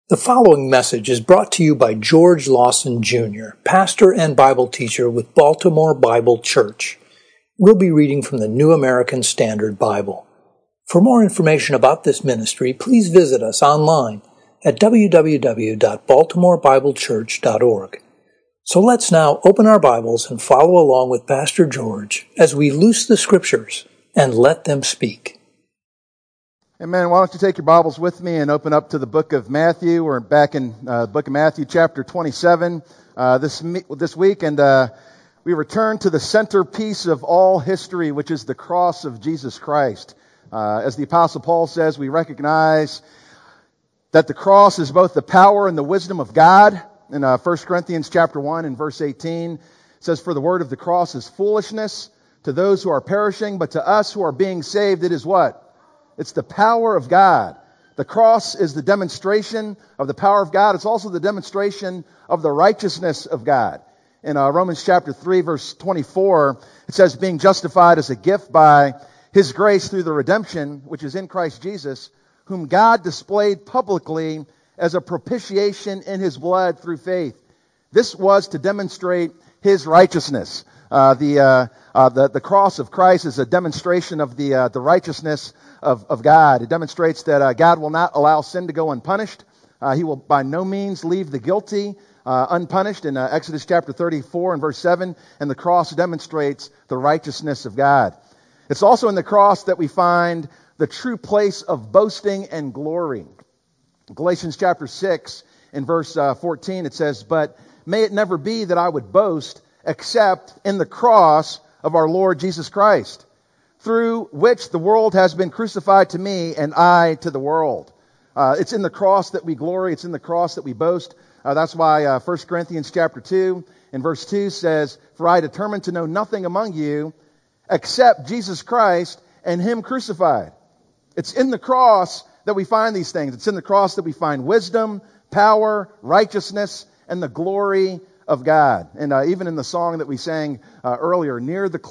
The following message is brought to you by George Lawson Jr., pastor and Bible teacher with Baltimore Bible Church. We'll be reading from the New American Standard Bible. For more information about this ministry, please visit us online at www.baltimorebiblechurch.org. So let's now open our Bibles and follow along with Pastor George as we loose the Scriptures and let them speak. Amen. Why don't you take your Bibles with me and open up to the book of Matthew. We're back in the book of Matthew, chapter 27 this week, and we return to the centerpiece of all history, which is the cross of Jesus Christ. As the Apostle Paul says, we recognize that the cross is both the power and the wisdom of God. In 1 Corinthians chapter 1 and verse 18, it says, "For the word of the cross is foolishness to those who are perishing, but to us who are being saved, it is" what? It's the power of God. The cross is the demonstration of the power of God. It's also the demonstration of the righteousness of God. In Romans chapter 3, verse 24, it says, "Being justified as a gift by His grace through the redemption, which is in Christ Jesus, whom God displayed publicly as a propitiation in His blood through faith." This was to demonstrate His righteousness. The cross of Christ is a demonstration of the righteousness of God. It demonstrates that God will not allow sin to go unpunished. He will by no means leave the guilty unpunished in Exodus chapter 34 and verse 7. And the cross demonstrates the righteousness of God. It's also in the cross that we find the true place of boasting and glory. Galatians chapter 6 in verse 14, it says, "But may it never be that I would boast except in the cross of our Lord Jesus Christ, through which the world has been crucified to me and I to the world." It's in the cross that we glory. It's in the cross that we boast. That's why 1 Corinthians chapter 2 and verse 2 says, "For I determined to know nothing among you except Jesus Christ and Him crucified." It's in the cross that we find these things. It's in the cross that we find wisdom, power, righteousness, and the glory of God. And even in the song that we sang earlier, near the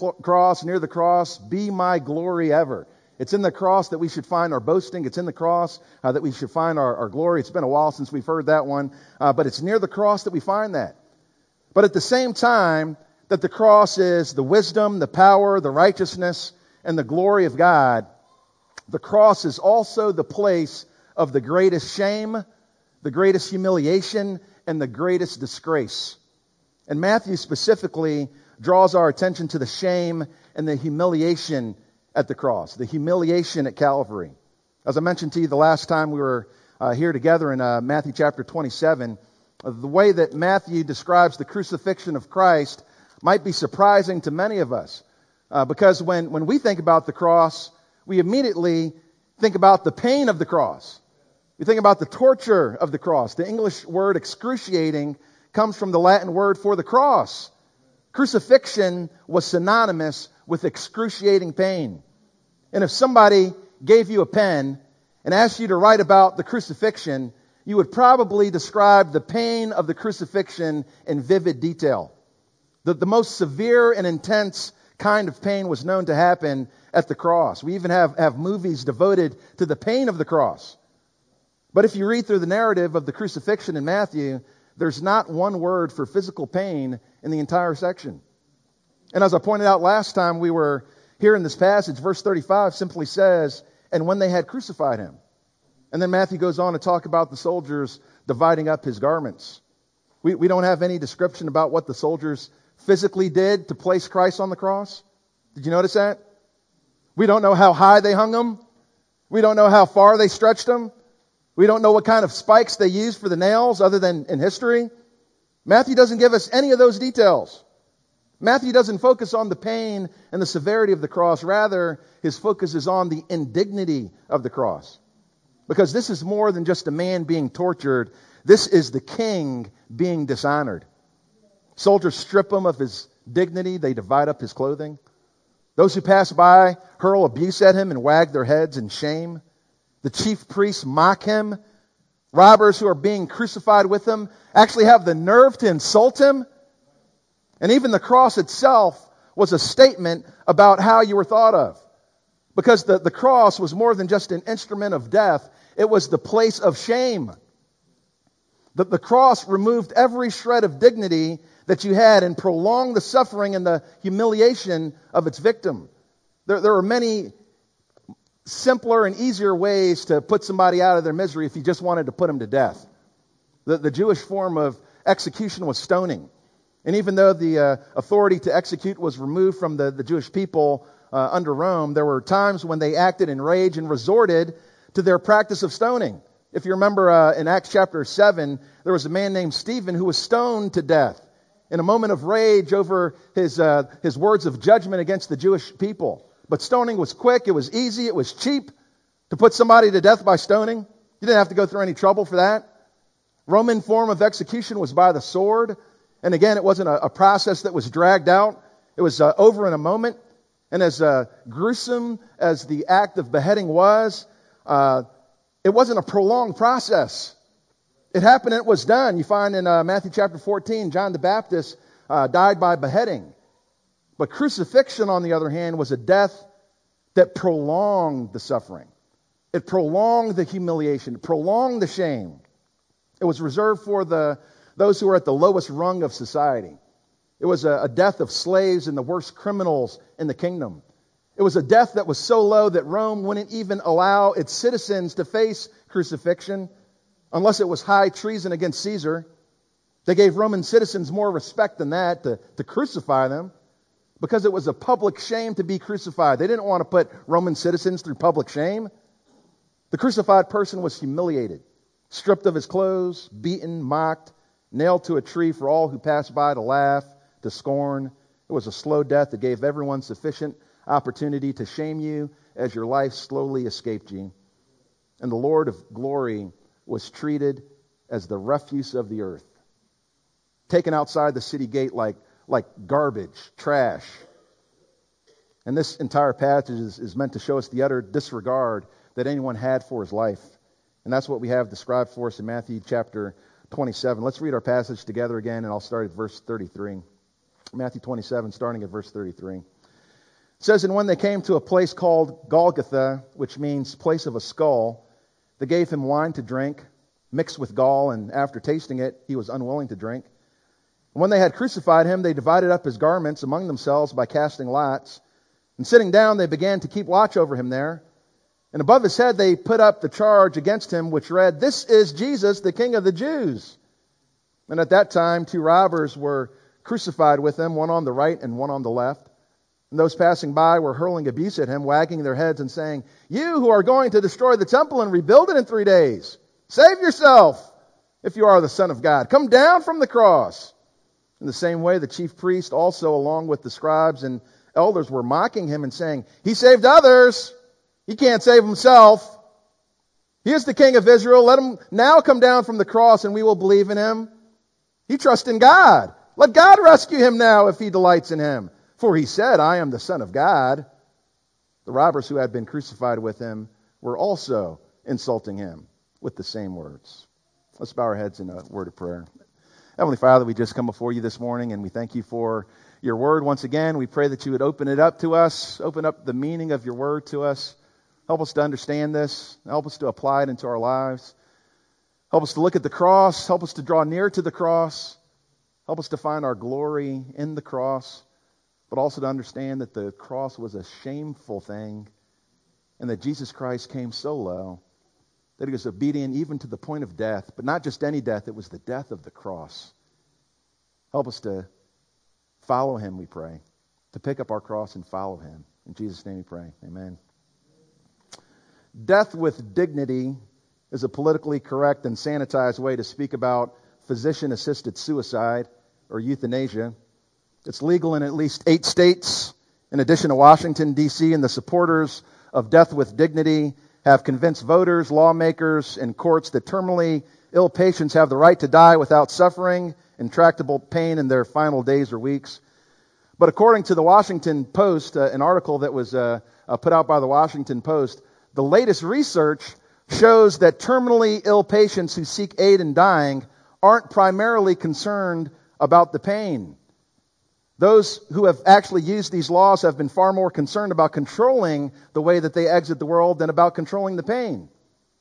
cross, be my glory ever. It's in the cross that we should find our boasting. It's in the cross that we should find our glory. It's been a while since we've heard that one, but it's near the cross that we find that. But at the same time that the cross is the wisdom, the power, the righteousness, and the glory of God, the cross is also the place of the greatest shame, the greatest humiliation, and the greatest disgrace. And Matthew specifically draws our attention to the shame and the humiliation at the cross, the humiliation at Calvary. As I mentioned to you the last time we were here together in Matthew chapter 27, the way that Matthew describes the crucifixion of Christ might be surprising to many of us. Because when we think about the cross, we immediately think about the pain of the cross. We think about the torture of the cross. The English word excruciating comes from the Latin word for the cross. Crucifixion was synonymous with excruciating pain. And if somebody gave you a pen and asked you to write about the crucifixion, you would probably describe the pain of the crucifixion in vivid detail. The most severe and intense kind of pain was known to happen at the cross. We even have movies devoted to the pain of the cross. But if you read through the narrative of the crucifixion in Matthew, there's not one word for physical pain in the entire section. And as I pointed out last time we were here in this passage, verse 35 simply says, "And when they had crucified Him." And then Matthew goes on to talk about the soldiers dividing up His garments. We don't have any description about what the soldiers physically did to place Christ on the cross. Did you notice that? We don't know how high they hung Him. We don't know how far they stretched Him. We don't know what kind of spikes they used for the nails other than in history. Matthew doesn't give us any of those details. Matthew doesn't focus on the pain and the severity of the cross. Rather, his focus is on the indignity of the cross. Because this is more than just a man being tortured. This is the king being dishonored. Soldiers strip him of his dignity. They divide up his clothing. Those who pass by hurl abuse at him and wag their heads in shame. The chief priests mock him. Robbers who are being crucified with him actually have the nerve to insult him. And even the cross itself was a statement about how you were thought of. Because the cross was more than just an instrument of death. It was the place of shame. The cross removed every shred of dignity that you had and prolonged the suffering and the humiliation of its victim. There are many simpler and easier ways to put somebody out of their misery if you just wanted to put them to death. The Jewish form of execution was stoning. And even though the authority to execute was removed from the Jewish people under Rome, there were times when they acted in rage and resorted to their practice of stoning. If you remember in Acts chapter 7, there was a man named Stephen who was stoned to death in a moment of rage over his words of judgment against the Jewish people. But stoning was quick, it was easy, it was cheap to put somebody to death by stoning. You didn't have to go through any trouble for that. Roman form of execution was by the sword. And again, it wasn't a process that was dragged out. It was over in a moment. And as gruesome as the act of beheading was, it wasn't a prolonged process. It happened and it was done. You find in Matthew chapter 14, John the Baptist died by beheading. But crucifixion, on the other hand, was a death that prolonged the suffering. It prolonged the humiliation. It prolonged the shame. It was reserved for those who were at the lowest rung of society. It was a death of slaves and the worst criminals in the kingdom. It was a death that was so low that Rome wouldn't even allow its citizens to face crucifixion unless it was high treason against Caesar. They gave Roman citizens more respect than that to crucify them because it was a public shame to be crucified. They didn't want to put Roman citizens through public shame. The crucified person was humiliated, stripped of his clothes, beaten, mocked, nailed to a tree for all who passed by to laugh, to scorn. It was a slow death that gave everyone sufficient opportunity to shame you as your life slowly escaped you. And the Lord of glory was treated as the refuse of the earth, taken outside the city gate like garbage, trash. And this entire passage is meant to show us the utter disregard that anyone had for his life. And that's what we have described for us in Matthew chapter 27. Let's read our passage together again, and I'll start at verse 33. Matthew 27, starting at verse 33. It says, "And when they came to a place called Golgotha, which means place of a skull, they gave him wine to drink, mixed with gall, and after tasting it, he was unwilling to drink. And when they had crucified him, they divided up his garments among themselves by casting lots. And sitting down, they began to keep watch over him there. And above his head they put up the charge against him, which read, 'This is Jesus, the King of the Jews.' And at that time 2 robbers were crucified with him, one on the right and one on the left. And those passing by were hurling abuse at him, wagging their heads and saying, 'You who are going to destroy the temple and rebuild it in 3 days, save yourself if you are the Son of God. Come down from the cross.' In the same way, the chief priest also, along with the scribes and elders, were mocking him and saying, 'He saved others. He can't save himself. He is the King of Israel. Let him now come down from the cross and we will believe in him. He trusts in God. Let God rescue him now if he delights in him. For he said, I am the Son of God.' The robbers who had been crucified with him were also insulting him with the same words." Let's bow our heads in a word of prayer. Heavenly Father, we just come before you this morning and we thank you for your word once again. We pray that you would open it up to us, open up the meaning of your word to us. Help us to understand this. Help us to apply it into our lives. Help us to look at the cross. Help us to draw near to the cross. Help us to find our glory in the cross, but also to understand that the cross was a shameful thing and that Jesus Christ came so low that he was obedient even to the point of death, but not just any death, it was the death of the cross. Help us to follow him, we pray, to pick up our cross and follow him. In Jesus' name we pray. Amen. Death with dignity is a politically correct and sanitized way to speak about physician-assisted suicide or euthanasia. It's legal in at least 8 states, in addition to Washington, D.C., and the supporters of death with dignity have convinced voters, lawmakers, and courts that terminally ill patients have the right to die without suffering intractable pain in their final days or weeks. But according to the Washington Post, an article that was put out by the Washington Post, the latest research shows that terminally ill patients who seek aid in dying aren't primarily concerned about the pain. Those who have actually used these laws have been far more concerned about controlling the way that they exit the world than about controlling the pain.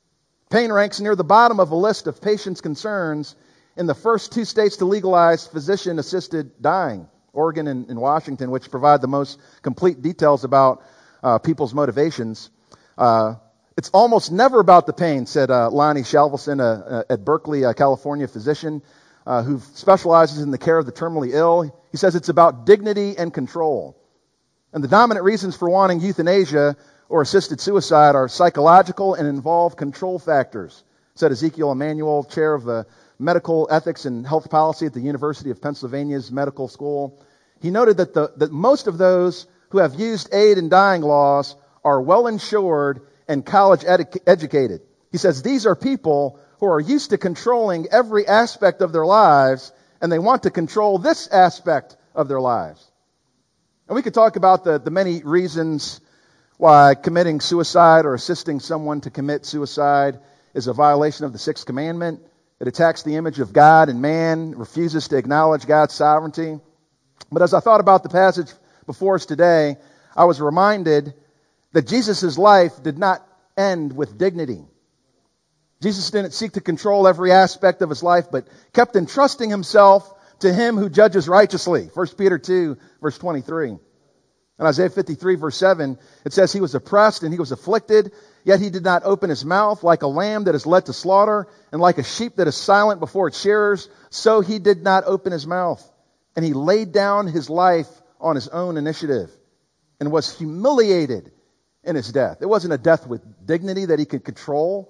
Pain ranks near the bottom of a list of patients' concerns in the first 2 states to legalize physician-assisted dying, Oregon and Washington, which provide the most complete details about people's motivations. It's almost never about the pain, said Lonnie Shalvelson, at Berkeley, California physician who specializes in the care of the terminally ill. He says it's about dignity and control. And the dominant reasons for wanting euthanasia or assisted suicide are psychological and involve control factors, said Ezekiel Emanuel, chair of the medical ethics and health policy at the University of Pennsylvania's medical school. He noted that most of those who have used aid in dying laws are well insured and college educated. He says these are people who are used to controlling every aspect of their lives, and they want to control this aspect of their lives. And we could talk about the many reasons why committing suicide or assisting someone to commit suicide is a violation of the Sixth Commandment. It attacks the image of God and man, refuses to acknowledge God's sovereignty. But as I thought about the passage before us today, I was reminded that Jesus' life did not end with dignity. Jesus didn't seek to control every aspect of his life, but kept entrusting himself to him who judges righteously. 1 Peter 2, verse 23. In Isaiah 53, verse 7, it says, he was oppressed and he was afflicted, yet he did not open his mouth. Like a lamb that is led to slaughter, and like a sheep that is silent before its shearers, so he did not open his mouth. And he laid down his life on his own initiative and was humiliated in his death. It wasn't a death with dignity that he could control.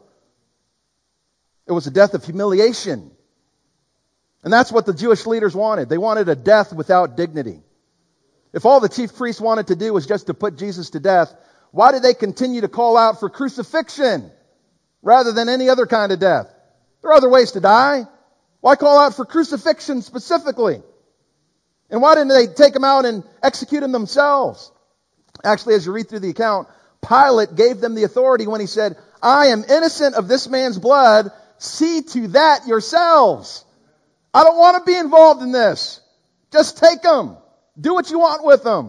It was a death of humiliation. And that's what the Jewish leaders wanted. They wanted a death without dignity. If all the chief priests wanted to do was just to put Jesus to death, why did they continue to call out for crucifixion rather than any other kind of death? There are other ways to die. Why call out for crucifixion specifically? And why didn't they take him out and execute him themselves? Actually, as you read through the account, Pilate gave them the authority when he said, I am innocent of this man's blood. See to that yourselves. I don't want to be involved in this. Just take him. Do what you want with them.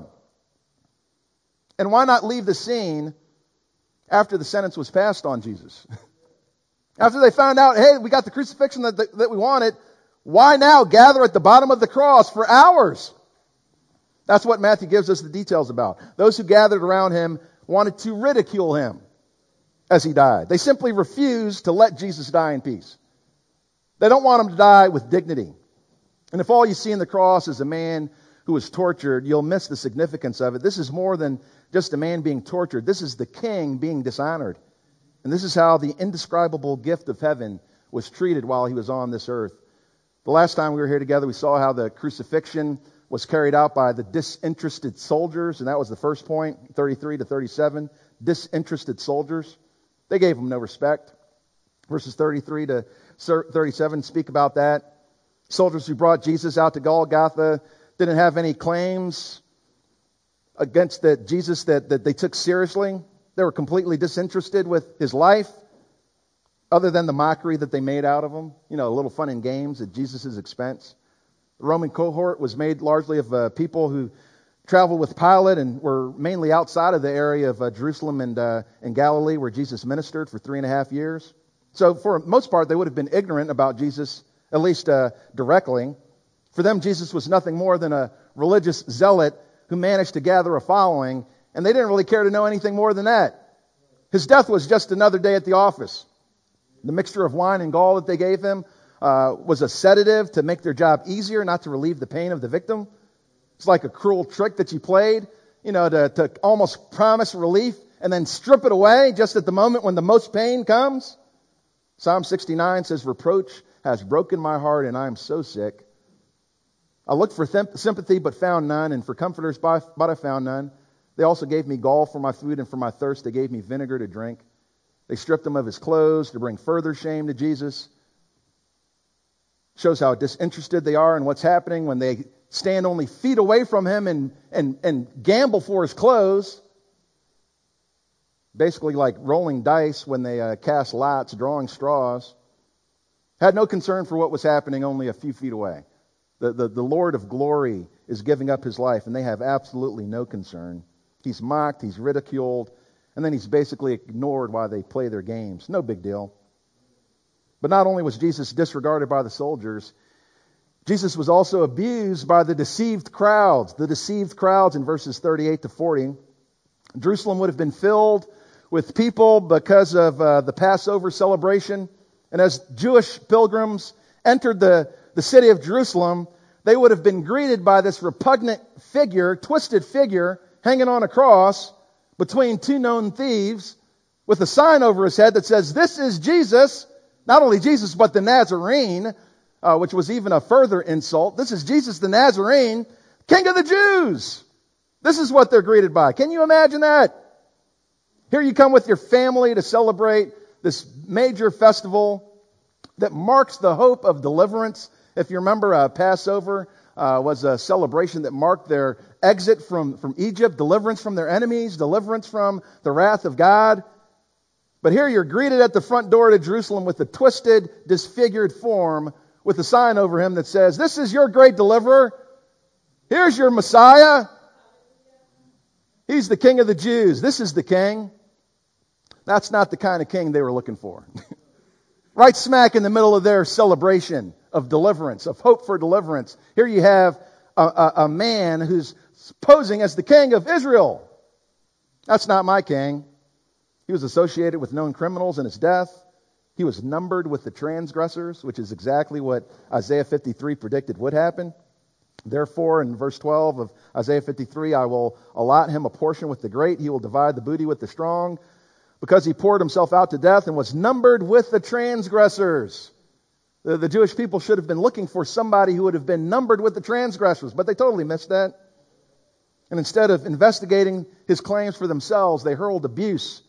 And why not leave the scene after the sentence was passed on Jesus? After they found out, hey, we got the crucifixion that we wanted, why now gather at the bottom of the cross for hours? That's what Matthew gives us the details about. Those who gathered around him wanted to ridicule him as he died. They simply refused to let Jesus die in peace. They don't want him to die with dignity. And if all you see in the cross is a man who was tortured, you'll miss the significance of it. This is more than just a man being tortured. This is the king being dishonored. And this is how the indescribable gift of heaven was treated while he was on this earth. The last time we were here together, we saw how the crucifixion was carried out by the disinterested soldiers, and that was the first point, 33 to 37. Disinterested soldiers. They gave him no respect. Verses 33 to 37 speak about that. Soldiers who brought Jesus out to Golgotha didn't have any claims against Jesus that they took seriously. They were completely disinterested with his life, other than the mockery that they made out of him. A little fun and games at Jesus' expense. The Roman cohort was made largely of people who traveled with Pilate and were mainly outside of the area of Jerusalem and Galilee, where Jesus ministered for 3.5 years. So for the most part, they would have been ignorant about Jesus, at least directly. For them, Jesus was nothing more than a religious zealot who managed to gather a following, and they didn't really care to know anything more than that. His death was just another day at the office. The mixture of wine and gall that they gave him was a sedative to make their job easier, not to relieve the pain of the victim. It's like a cruel trick that you played, to almost promise relief and then strip it away just at the moment when the most pain comes. Psalm 69 says, reproach has broken my heart and I am so sick. I looked for sympathy but found none, and for comforters but I found none. They also gave me gall for my food, and for my thirst they gave me vinegar to drink. They stripped him of his clothes to bring further shame to Jesus. Shows how disinterested they are in what's happening when they stand only feet away from him and gamble for his clothes. Basically like rolling dice when they cast lots, drawing straws. Had no concern for what was happening only a few feet away. The Lord of glory is giving up his life, and they have absolutely no concern. He's mocked, he's ridiculed, and then he's basically ignored while they play their games. No big deal. But not only was Jesus disregarded by the soldiers, Jesus was also abused by the deceived crowds. The deceived crowds in verses 38 to 40. Jerusalem would have been filled with people because of the Passover celebration. And as Jewish pilgrims entered the city of Jerusalem, they would have been greeted by this repugnant figure, twisted figure, hanging on a cross between two known thieves with a sign over his head that says, "This is Jesus." Not only Jesus, but the Nazarene, which was even a further insult. This is Jesus the Nazarene, King of the Jews. This is what they're greeted by. Can you imagine that? Here you come with your family to celebrate this major festival that marks the hope of deliverance. If you remember, Passover was a celebration that marked their exit from Egypt, deliverance from their enemies, deliverance from the wrath of God. But here you're greeted at the front door to Jerusalem with a twisted, disfigured form with a sign over him that says, "This is your great deliverer. Here's your Messiah. He's the King of the Jews. This is the King." That's not the kind of king they were looking for. Right smack in the middle of their celebration of deliverance, of hope for deliverance. Here you have a man who's posing as the King of Israel. That's not my king. He was associated with known criminals in his death. He was numbered with the transgressors, which is exactly what Isaiah 53 predicted would happen. Therefore, in verse 12 of Isaiah 53, "I will allot him a portion with the great. He will divide the booty with the strong, because he poured himself out to death and was numbered with the transgressors." The Jewish people should have been looking for somebody who would have been numbered with the transgressors, but they totally missed that. And instead of investigating his claims for themselves, they hurled abuse.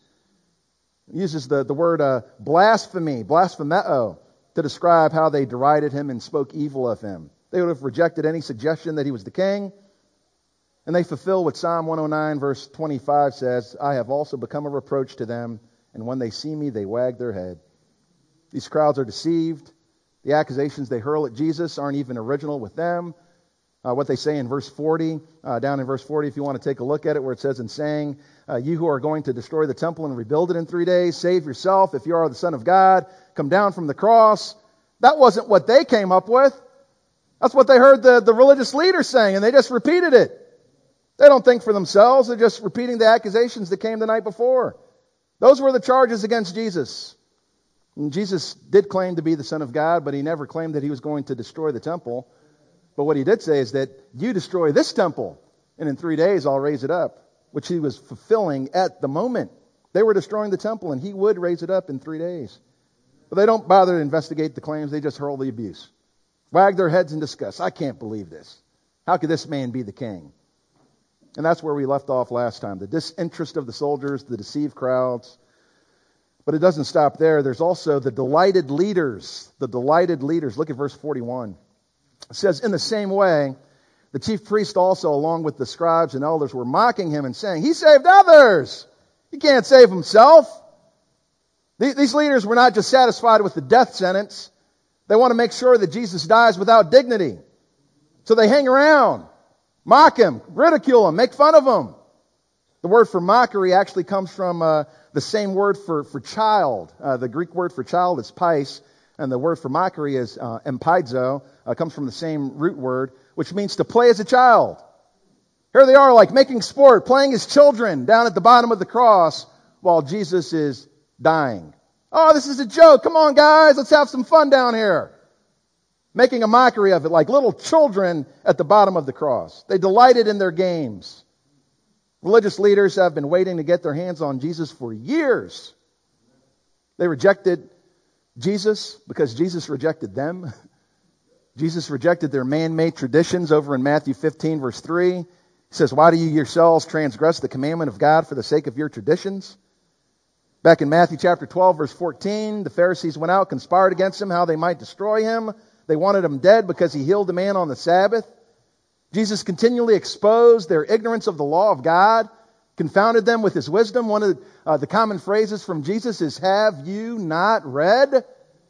It uses the word blasphemy, blasphemeo, to describe how they derided him and spoke evil of him. They would have rejected any suggestion that he was the king. And they fulfill what Psalm 109 verse 25 says, "I have also become a reproach to them, and when they see me, they wag their head." These crowds are deceived. The accusations they hurl at Jesus aren't even original with them. What they say in verse 40, down in verse 40, if you want to take a look at it, where it says, "In saying, you who are going to destroy the temple and rebuild it in 3 days, save yourself. If you are the Son of God, come down from the cross." That wasn't what they came up with. That's what they heard the religious leaders saying, and they just repeated it. They don't think for themselves. They're just repeating the accusations that came the night before. Those were the charges against Jesus. And Jesus did claim to be the Son of God, but he never claimed that he was going to destroy the temple. But what he did say is that you destroy this temple, and in 3 days I'll raise it up, which he was fulfilling at the moment. They were destroying the temple, and he would raise it up in 3 days. But they don't bother to investigate the claims. They just hurl the abuse. Wag their heads in disgust. "I can't believe this. How could this man be the king?" And that's where we left off last time. The disinterest of the soldiers, the deceived crowds. But it doesn't stop there. There's also the delighted leaders. The delighted leaders. Look at verse 41. It says, "In the same way, the chief priest also, along with the scribes and elders, were mocking him and saying, 'He saved others. He can't save himself.'" These leaders were not just satisfied with the death sentence. They want to make sure that Jesus dies without dignity. So they hang around, mock him, ridicule him, make fun of him. The word for mockery actually comes from the same word for child. The Greek word for child is pais, and the word for mockery is empaidzo. Comes from the same root word, which means to play as a child. Here they are, like making sport, playing as children down at the bottom of the cross while Jesus is dying. "Oh, this is a joke. Come on, guys, let's have some fun down here." Making a mockery of it, like little children at the bottom of the cross. They delighted in their games. Religious leaders have been waiting to get their hands on Jesus for years. They rejected Jesus because Jesus rejected them. Jesus rejected their man-made traditions over in Matthew 15, verse 3. He says, "Why do you yourselves transgress the commandment of God for the sake of your traditions?" Back in Matthew chapter 12, verse 14, the Pharisees went out, conspired against him, how they might destroy him. They wanted him dead because he healed a man on the Sabbath. Jesus continually exposed their ignorance of the law of God, confounded them with his wisdom. One of the common phrases from Jesus is, "Have you not read?"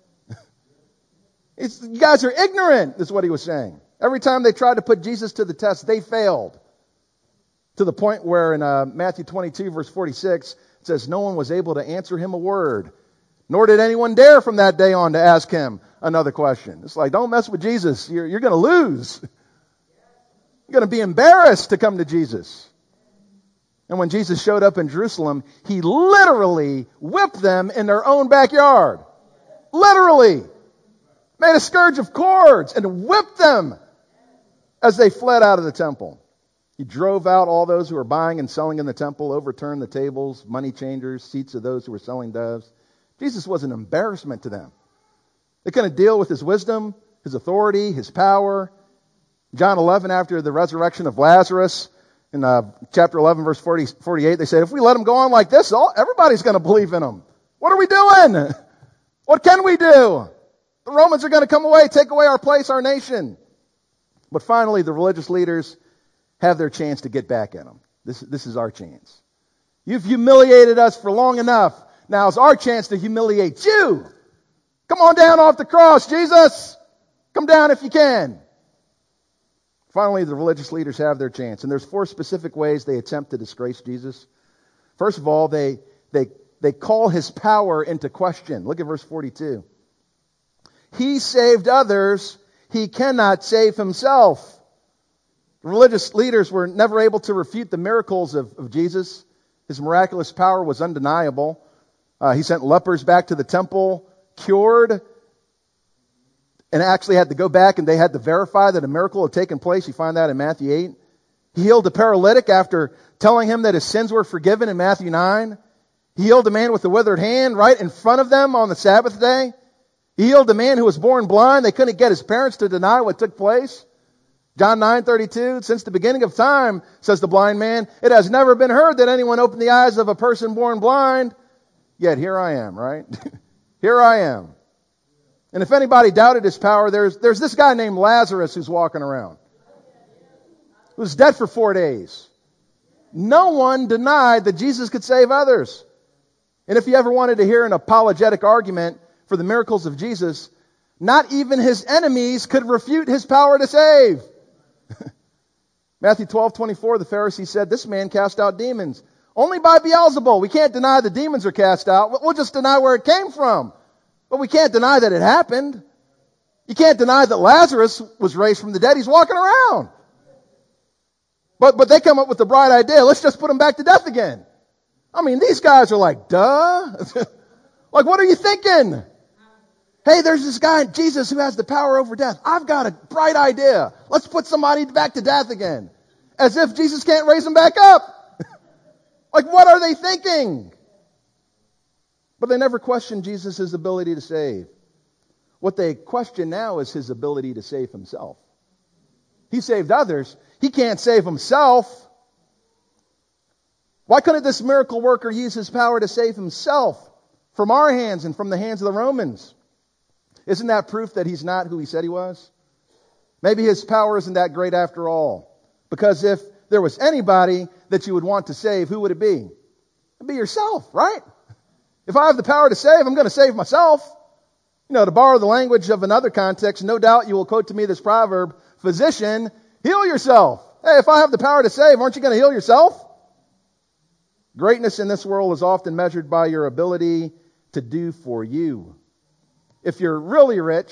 You guys are ignorant, is what he was saying. Every time they tried to put Jesus to the test, they failed. To the point where in Matthew 22, verse 46, it says, "No one was able to answer him a word, Nor did anyone dare from that day on to ask him another question. It's like, don't mess with Jesus. You're going to lose. You're going to be embarrassed to come to Jesus. And when Jesus showed up in Jerusalem, he literally whipped them in their own backyard. Literally. Made a scourge of cords and whipped them as they fled out of the temple. He drove out all those who were buying and selling in the temple, overturned the tables, money changers, seats of those who were selling doves. Jesus was an embarrassment to them. They couldn't deal with his wisdom, his authority, his power. John 11, after the resurrection of Lazarus, in chapter 11, verse 48, they said, if we let him go on like this, everybody's going to believe in him. What are we doing? What can we do? The Romans are going to come away, take away our place, our nation. But finally, the religious leaders have their chance to get back at him. This is our chance. You've humiliated us for long enough. Now it's our chance to humiliate you. Come on down off the cross, Jesus. Come down if you can. Finally, the religious leaders have their chance. And there's 4 specific ways they attempt to disgrace Jesus. First of all, they call his power into question. Look at verse 42. He saved others. He cannot save himself. The religious leaders were never able to refute the miracles of Jesus. His miraculous power was undeniable. He sent lepers back to the temple, cured, and actually had to go back and they had to verify that a miracle had taken place. You find that in Matthew 8. He healed a paralytic after telling him that his sins were forgiven in Matthew 9. He healed a man with a withered hand right in front of them on the Sabbath day. He healed a man who was born blind. They couldn't get his parents to deny what took place. John 9:32, since the beginning of time, says the blind man, it has never been heard that anyone opened the eyes of a person born blind. Yet here I am, right? Here I am. And if anybody doubted his power, there's this guy named Lazarus who's walking around. Who was dead for 4 days. No one denied that Jesus could save others. And if you ever wanted to hear an apologetic argument for the miracles of Jesus, not even his enemies could refute his power to save. Matthew 12:24, the Pharisees said, this man cast out demons only by Beelzebul. We can't deny the demons are cast out. We'll just deny where it came from. But we can't deny that it happened. You can't deny that Lazarus was raised from the dead. He's walking around. But they come up with the bright idea. Let's just put him back to death again. I mean, these guys are like, duh. Like, what are you thinking? Hey, there's this guy, Jesus, who has the power over death. I've got a bright idea. Let's put somebody back to death again. As if Jesus can't raise him back up. Like, what are they thinking? But they never questioned Jesus' ability to save. What they question now is his ability to save himself. He saved others. He can't save himself. Why couldn't this miracle worker use his power to save himself from our hands and from the hands of the Romans? Isn't that proof that he's not who he said he was? Maybe his power isn't that great after all. Because if there was anybody that you would want to save, who would it be? It'd be yourself, right? If I have the power to save, I'm going to save myself. You know, to borrow the language of another context, no doubt you will quote to me this proverb, physician, heal yourself. Hey, if I have the power to save, aren't you going to heal yourself? Greatness in this world is often measured by your ability to do for you. If you're really rich,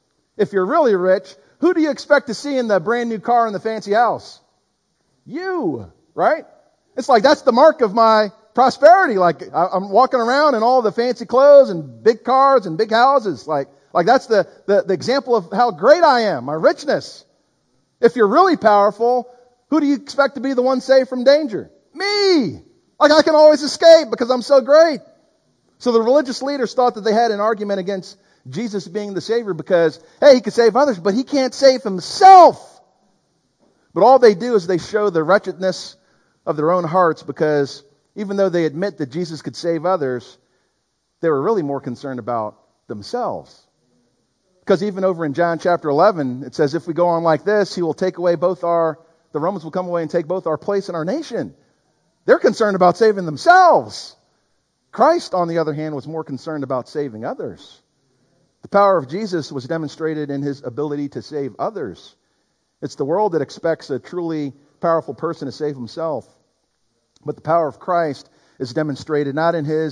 who do you expect to see in the brand new car and the fancy house? You, right? It's like that's the mark of my prosperity. Like I'm walking around in all the fancy clothes and big cars and big houses. Like that's the example of how great I am, my richness. If you're really powerful, who do you expect to be the one saved from danger? Me! Like I can always escape because I'm so great. So the religious leaders thought that they had an argument against Jesus being the Savior because, hey, he could save others, but he can't save himself. But all they do is they show the wretchedness of their own hearts because even though they admit that Jesus could save others, they were really more concerned about themselves. Because even over in John chapter 11, it says, if we go on like this, he will take away the Romans will come away and take both our place and our nation. They're concerned about saving themselves. Christ, on the other hand, was more concerned about saving others. The power of Jesus was demonstrated in his ability to save others. It's the world that expects a truly powerful person to save himself. But the power of Christ is demonstrated not in his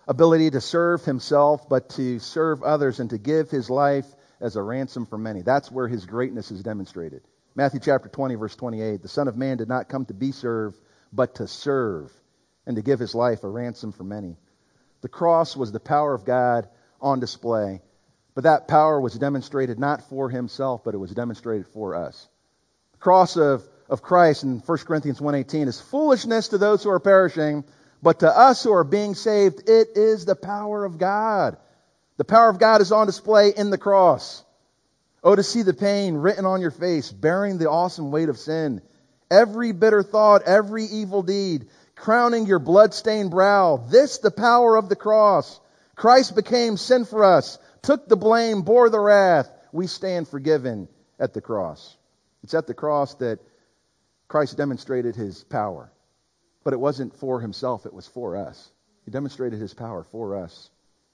ability to serve himself, but to serve others and to give his life as a ransom for many. That's where his greatness is demonstrated. Matthew chapter 20, verse 28, the Son of Man did not come to be served, but to serve and to give his life a ransom for many. The cross was the power of God on display, but that power was demonstrated not for himself, but it was demonstrated for us. The cross of Christ in 1 Corinthians 1:18 is foolishness to those who are perishing, but to us who are being saved, it is the power of God. The power of God is on display in the cross. Oh, to see the pain written on your face, bearing the awesome weight of sin. Every bitter thought, every evil deed, crowning your blood-stained brow. This, the power of the cross. Christ became sin for us, took the blame, bore the wrath. We stand forgiven at the cross. It's at the cross that Christ demonstrated his power. But it wasn't for himself, it was for us. He demonstrated his power for us.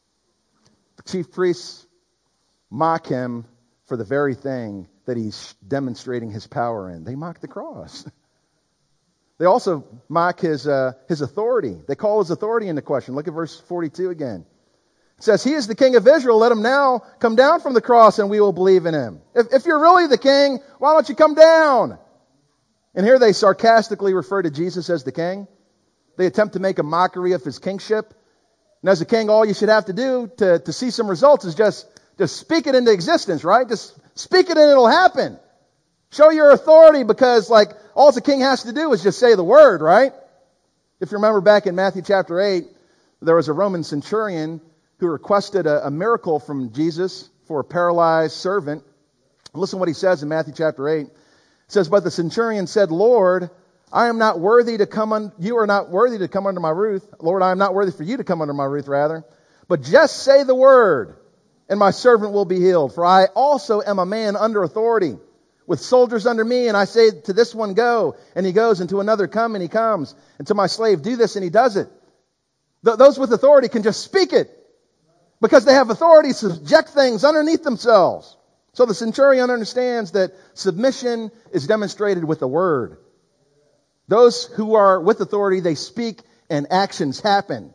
The chief priests mock him for the very thing that he's demonstrating his power in. They mock the cross. They also mock his authority. They call his authority into question. Look at verse 42 again. It says, he is the king of Israel. Let him now come down from the cross and we will believe in him. If you're really the king, why don't you come down? And here they sarcastically refer to Jesus as the king. They attempt to make a mockery of his kingship. And as a king, all you should have to do to see some results is just speak it into existence, right? Just speak it and it'll happen. Show your authority, because all the king has to do is just say the word, right? If you remember back in Matthew chapter 8, there was a Roman centurion who requested a miracle from Jesus for a paralyzed servant. Listen to what he says in Matthew chapter 8. It says, but the centurion said, Lord, I am not worthy to come you are not worthy to come under my roof. Lord, I am not worthy for you to come under my roof, rather. But just say the word, and my servant will be healed. For I also am a man under authority, with soldiers under me, and I say to this one, go, and he goes, and to another, come, and he comes, and to my slave, do this, and he does it. Those with authority can just speak it, because they have authority to subject things underneath themselves. So the centurion understands that submission is demonstrated with the word. Those who are with authority, they speak, and actions happen.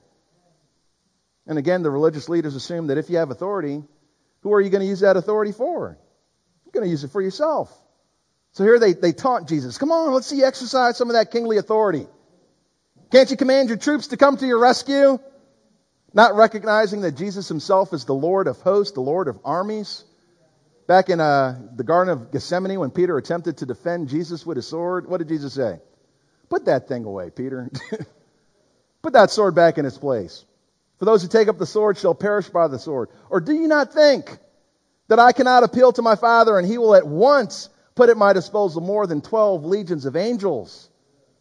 And again, the religious leaders assume that if you have authority, who are you going to use that authority for? You're going to use it for yourself. So here they taunt Jesus. Come on, let's see you exercise some of that kingly authority. Can't you command your troops to come to your rescue? Not recognizing that Jesus himself is the Lord of hosts, the Lord of armies. Back in the Garden of Gethsemane, when Peter attempted to defend Jesus with his sword, what did Jesus say? Put that thing away, Peter. Put that sword back in its place. For those who take up the sword shall perish by the sword. Or do you not think that I cannot appeal to my Father, and he will at once put at my disposal more than 12 legions of angels?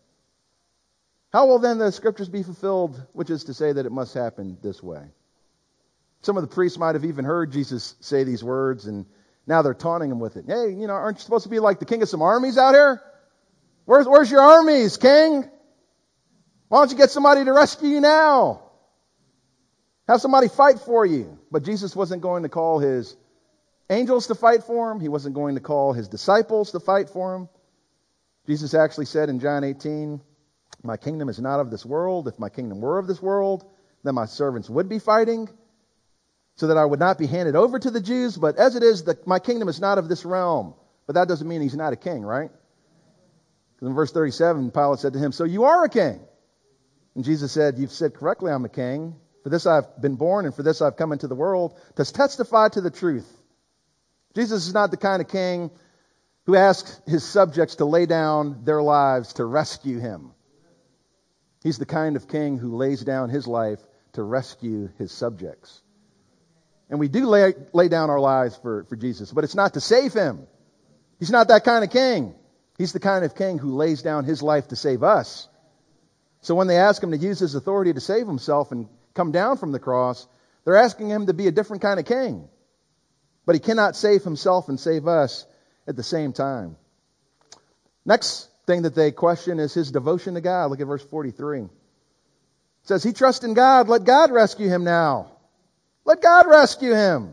How will then the scriptures be fulfilled, which is to say that it must happen this way? Some of the priests might have even heard Jesus say these words, and now they're taunting him with it. Hey, aren't you supposed to be like the king of some armies out here? Where's your armies, king? Why don't you get somebody to rescue you now? Have somebody fight for you. But Jesus wasn't going to call his angels to fight for him. He wasn't going to call his disciples to fight for him. Jesus actually said in John 18, my kingdom is not of this world. If my kingdom were of this world, then my servants would be fighting, so that I would not be handed over to the Jews. But as it is, my kingdom is not of this realm. But that doesn't mean he's not a king, right? Because in verse 37, Pilate said to him, so you are a king. And Jesus said, you've said correctly, I'm a king. For this I've been born, and for this I've come into the world, to testify to the truth. Jesus is not the kind of king who asks his subjects to lay down their lives to rescue him. He's the kind of king who lays down his life to rescue his subjects. And we do lay down our lives for Jesus, but it's not to save him. He's not that kind of king. He's the kind of king who lays down his life to save us. So when they ask him to use his authority to save himself and come down from the cross, they're asking him to be a different kind of king. But he cannot save himself and save us at the same time. Next thing that they question is his devotion to God. Look at verse 43. It says, he trusts in God. Let God rescue him now. Let God rescue him.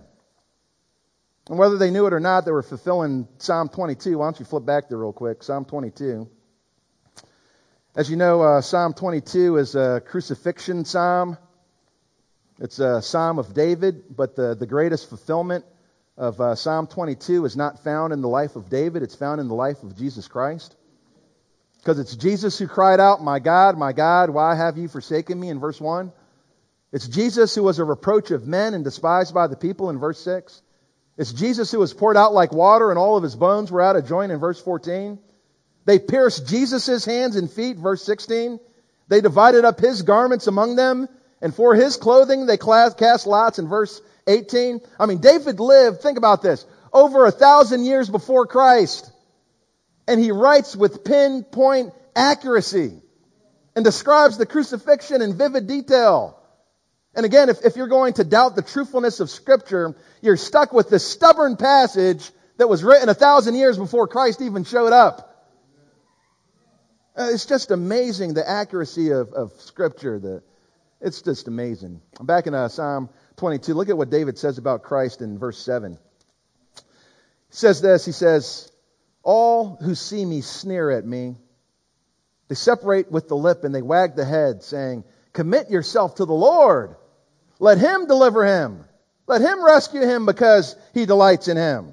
And whether they knew it or not, they were fulfilling Psalm 22. Why don't you flip back there real quick? Psalm 22. As you know, Psalm 22 is a crucifixion psalm. It's a Psalm of David, but the greatest fulfillment of Psalm 22 is not found in the life of David. It's found in the life of Jesus Christ. Because it's Jesus who cried out, my God, why have you forsaken me?" in verse 1. It's Jesus who was a reproach of men and despised by the people in verse 6. It's Jesus who was poured out like water and all of his bones were out of joint in verse 14. They pierced Jesus' hands and feet, verse 16. They divided up his garments among them, and for his clothing they cast lots in verse 18. I mean, David lived, think about this, over 1,000 years before Christ. And he writes with pinpoint accuracy and describes the crucifixion in vivid detail. And again, if you're going to doubt the truthfulness of Scripture, you're stuck with this stubborn passage that was written 1,000 years before Christ even showed up. It's just amazing, the accuracy of Scripture. It's just amazing. I'm back in Psalm 22. Look at what David says about Christ in verse 7. He says this, he says, "All who see me sneer at me. They separate with the lip and they wag the head, saying, 'Commit yourself to the Lord. Let him deliver him. Let him rescue him because he delights in him.'"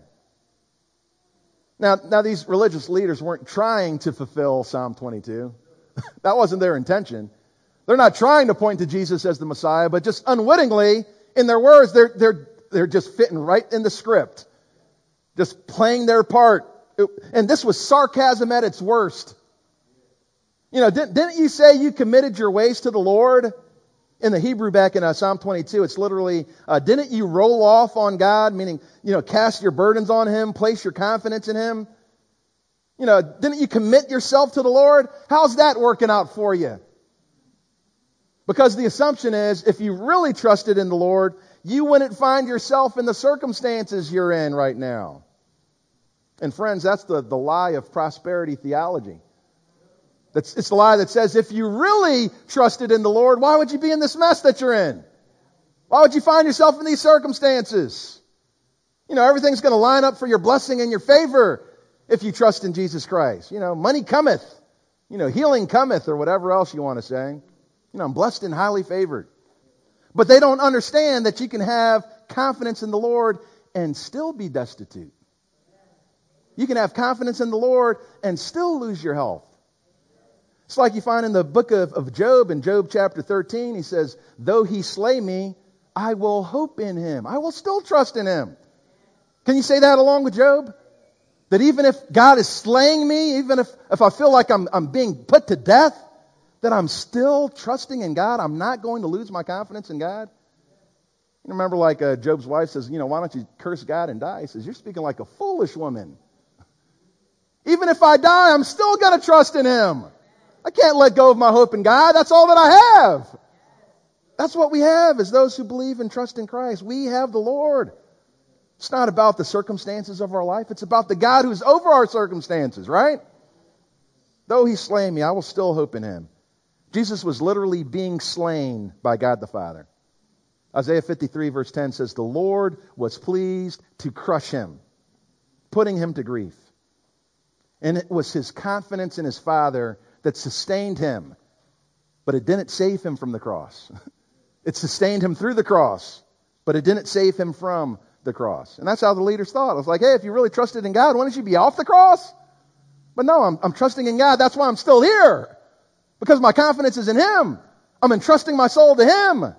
Now these religious leaders weren't trying to fulfill Psalm 22. That wasn't their intention. They're not trying to point to Jesus as the Messiah, but just unwittingly, in their words, they're just fitting right in the script. Just playing their part. And this was sarcasm at its worst. You know, didn't you say you committed your ways to the Lord? In the Hebrew back in Psalm 22, it's literally, didn't you roll off on God? Meaning, cast your burdens on Him, place your confidence in Him. Didn't you commit yourself to the Lord? How's that working out for you? Because the assumption is, if you really trusted in the Lord, you wouldn't find yourself in the circumstances you're in right now. And friends, that's the lie of prosperity theology. It's the lie that says if you really trusted in the Lord, why would you be in this mess that you're in? Why would you find yourself in these circumstances? Everything's going to line up for your blessing and your favor if you trust in Jesus Christ. Money cometh. Healing cometh, or whatever else you want to say. I'm blessed and highly favored. But they don't understand that you can have confidence in the Lord and still be destitute. You can have confidence in the Lord and still lose your health. It's like you find in the book of Job, in Job chapter 13, he says, "Though he slay me, I will hope in him." I will still trust in him. Can you say that along with Job? That even if God is slaying me, even if I feel like I'm being put to death, that I'm still trusting in God. I'm not going to lose my confidence in God. You remember like Job's wife says, "Why don't you curse God and die?" He says, "You're speaking like a foolish woman. Even if I die, I'm still going to trust in Him. I can't let go of my hope in God. That's all that I have." That's what we have as those who believe and trust in Christ. We have the Lord. It's not about the circumstances of our life. It's about the God who's over our circumstances, right? "Though he slay me, I will still hope in him." Jesus was literally being slain by God the Father. Isaiah 53 verse 10 says, "The Lord was pleased to crush him, putting him to grief." And it was his confidence in his Father that sustained him. But it didn't save him from the cross. It sustained him through the cross, but it didn't save him from the cross. And that's how the leaders thought. It was like, hey, if you really trusted in God, why don't you be off the cross? But no, I'm trusting in God. That's why I'm still here. Because my confidence is in Him. I'm entrusting my soul to Him.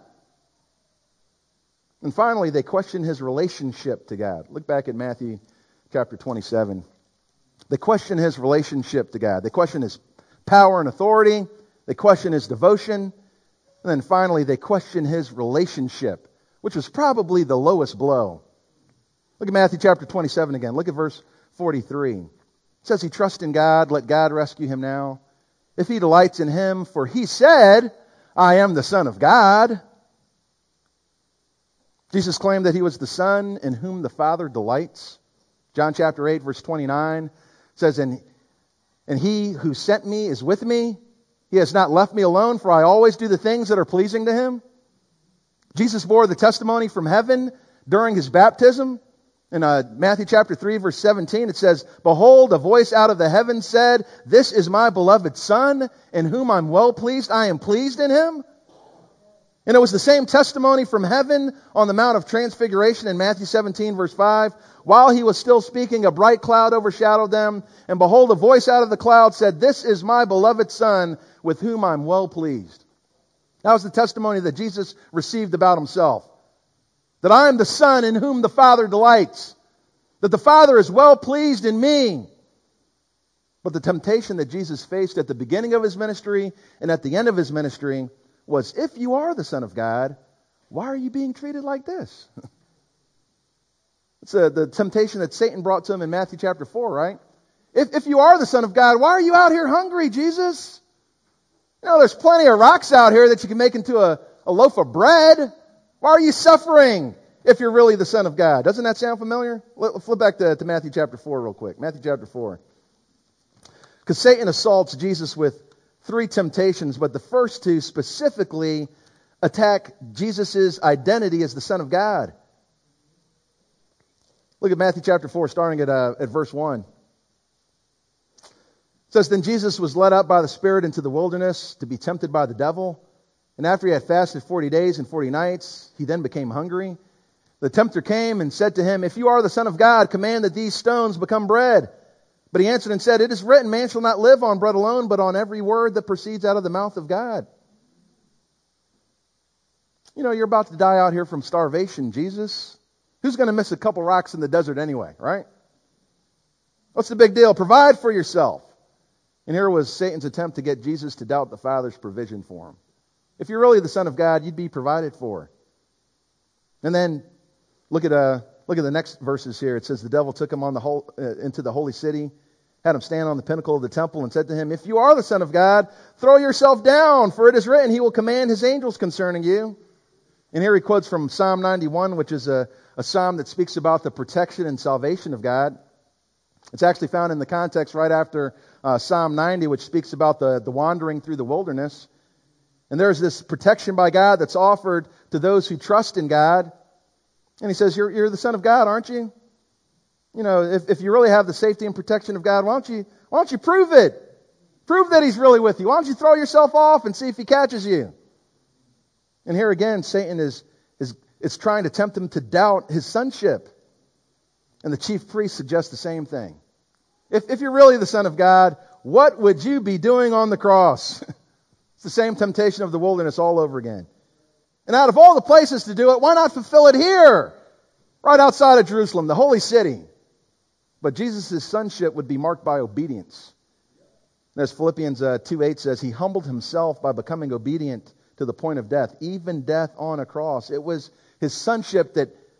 And finally, they questioned His relationship to God. Look back at Matthew chapter 27. They question His relationship to God. They question His power and authority. They question His devotion. And then finally, they question His relationship, which was probably the lowest blow. Look at Matthew chapter 27 again. Look at verse 43. It says, "He trusts in God. Let God rescue him now. If he delights in him, for he said, 'I am the Son of God.'" Jesus claimed that He was the Son in whom the Father delights. John chapter 8 verse 29 says, And he who sent me is with me. He has not left me alone, for I always do the things that are pleasing to him." Jesus bore the testimony from heaven during His baptism. In Matthew chapter 3 verse 17 it says, "Behold, a voice out of the heavens said, 'This is my beloved Son, in whom I'm well pleased. I am pleased in him.'" And it was the same testimony from heaven on the Mount of Transfiguration in Matthew 17, verse 5. While he was still speaking, a bright cloud overshadowed them. And behold, a voice out of the cloud said, "This is my beloved Son, with whom I'm well pleased." That was the testimony that Jesus received about himself. That I am the Son in whom the Father delights. That the Father is well pleased in me. But the temptation that Jesus faced at the beginning of his ministry and at the end of his ministry was, if you are the Son of God, why are you being treated like this? It's the temptation that Satan brought to him in Matthew chapter 4, right? If you are the Son of God, why are you out here hungry, Jesus? You know, there's plenty of rocks out here that you can make into a loaf of bread. Why are you suffering if you're really the Son of God? Doesn't that sound familiar? Flip back to Matthew chapter 4 real quick. Matthew chapter 4. Because Satan assaults Jesus with 3 temptations, but the first 2 specifically attack Jesus' identity as the Son of God. Look at Matthew chapter 4, starting at verse 1. It says, "Then Jesus was led up by the Spirit into the wilderness to be tempted by the devil. And after he had fasted 40 days and 40 nights, he then became hungry. The tempter came and said to him, 'If you are the Son of God, command that these stones become bread.' But he answered and said, 'It is written, man shall not live on bread alone, but on every word that proceeds out of the mouth of God.'" You know, you're about to die out here from starvation, Jesus. Who's going to miss a couple rocks in the desert anyway, right? What's the big deal? Provide for yourself. And here was Satan's attempt to get Jesus to doubt the Father's provision for him. If you're really the Son of God, you'd be provided for. And then look at the next verses here. It says, "The devil took him into the holy city, had him stand on the pinnacle of the temple, and said to him, 'If you are the Son of God, throw yourself down, for it is written, he will command his angels concerning you.'" And here he quotes from Psalm 91, which is a psalm that speaks about the protection and salvation of God. It's actually found in the context right after Psalm 90, which speaks about the wandering through the wilderness. And there's this protection by God that's offered to those who trust in God. And he says, you're the Son of God, aren't you? You know, if you really have the safety and protection of God, why don't you prove it? Prove that he's really with you. Why don't you throw yourself off and see if he catches you? And here again, Satan is trying to tempt him to doubt his sonship. And the chief priest suggests the same thing. If you're really the Son of God, what would you be doing on the cross? It's the same temptation of the wilderness all over again. And out of all the places to do it, why not fulfill it here? Right outside of Jerusalem, the holy city. But Jesus' sonship would be marked by obedience. And as Philippians 2:8 says, he humbled himself by becoming obedient to the point of death, even death on a cross. It was his sonship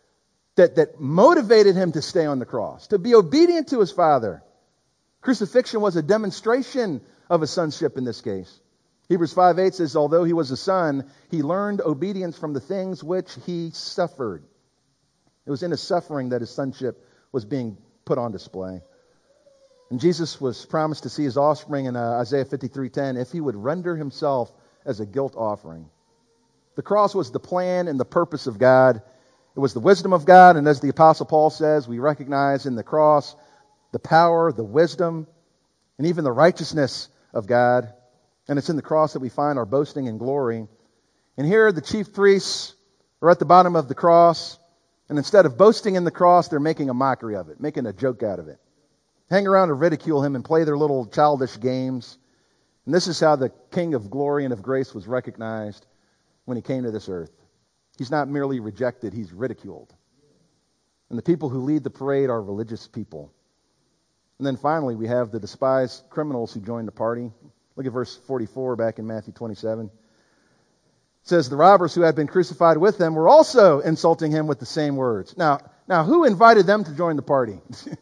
that motivated him to stay on the cross, to be obedient to his Father. Crucifixion was a demonstration of his sonship in this case. Hebrews 5:8 says, although he was a son, he learned obedience from the things which he suffered. It was in his suffering that his sonship was being put on display. And Jesus was promised to see his offspring in Isaiah 53:10 if he would render himself as a guilt offering. The cross was the plan and the purpose of God. It was the wisdom of God, and as the Apostle Paul says, we recognize in the cross the power, the wisdom, and even the righteousness of God. And it's in the cross that we find our boasting and glory. And here the chief priests are at the bottom of the cross, and instead of boasting in the cross, they're making a mockery of it, making a joke out of it. Hang around and ridicule him and play their little childish games. And this is how the King of glory and of grace was recognized when he came to this earth. He's not merely rejected, he's ridiculed. And the people who lead the parade are religious people. And then finally, we have the despised criminals who joined the party. Look at verse 44 back in Matthew 27. It says, the robbers who had been crucified with him were also insulting him with the same words. Now who invited them to join the party?